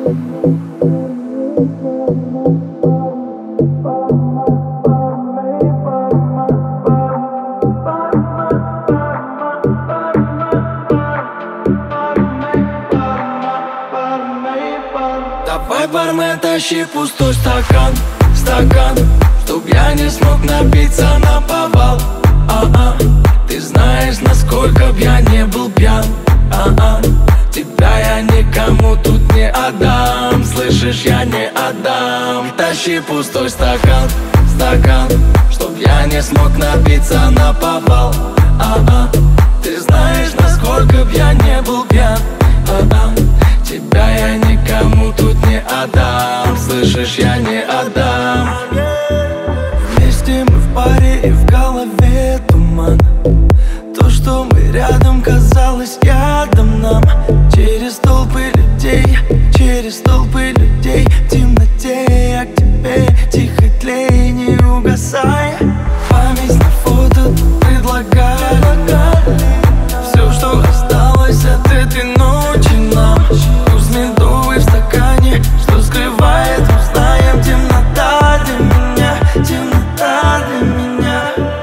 Давай, бармен, тащи пустой стакан, чтоб я не смог напиться наповал. Ты знаешь, насколько б я не был пьян. Тебя я никому тут не отдам, слышишь, я не отдам. Тащи пустой стакан, чтоб я не смог напиться наповал. Ты знаешь, насколько б я не был пьян. Тебя я никому тут не отдам, слышишь, я не отдам. Вместе мы в паре и в голове туман. То, что мы рядом, казалось ядом нам. Через толпы людей, в темноте я к тебе тихо тлей, не угасай. Память на фото предлагаю. Все, что осталось от этой ночи нам. Вкус медовый в стакане, что скрывает, узнаем. Темнота для меня, темнота для меня.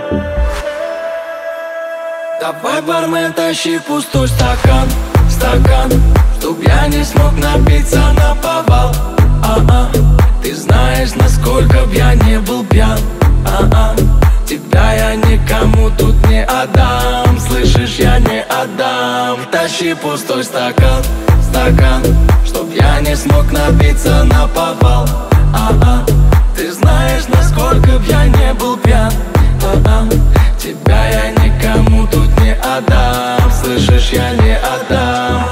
Давай, бармен, тащи пустой стакан, чтоб я не смог напиться наповал. Ты знаешь, насколько б я не был пьян. Тебя я никому тут не отдам, слышишь, я не отдам. Тащи пустой стакан, чтоб я не смог напиться наповал. Ты знаешь, насколько б я не был пьян. Тебя я никому тут не отдам, слышишь, я не отдам.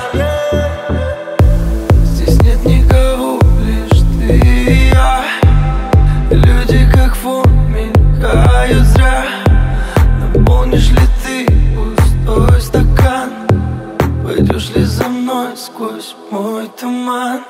Здесь нет никого, лишь ты и я. Люди как фон мелькают зря. Наполнишь ли ты пустой стакан? Пойдешь ли за мной сквозь мой туман?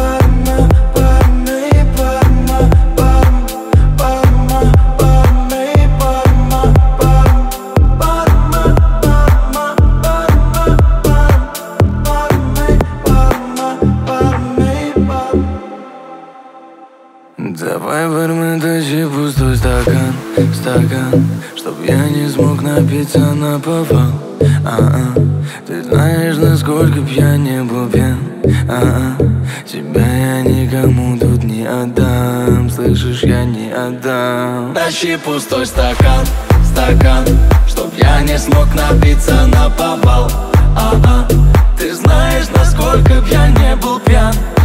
Давай, бармен, тащи пустой стакан, чтоб я не смог напиться наповал. Ты знаешь, насколько б я не был пьян. Тебя я никому тут не отдам, слышишь, я не отдам. Тащи пустой стакан, чтоб я не смог напиться наповал. Ты знаешь, насколько б я не был пьян.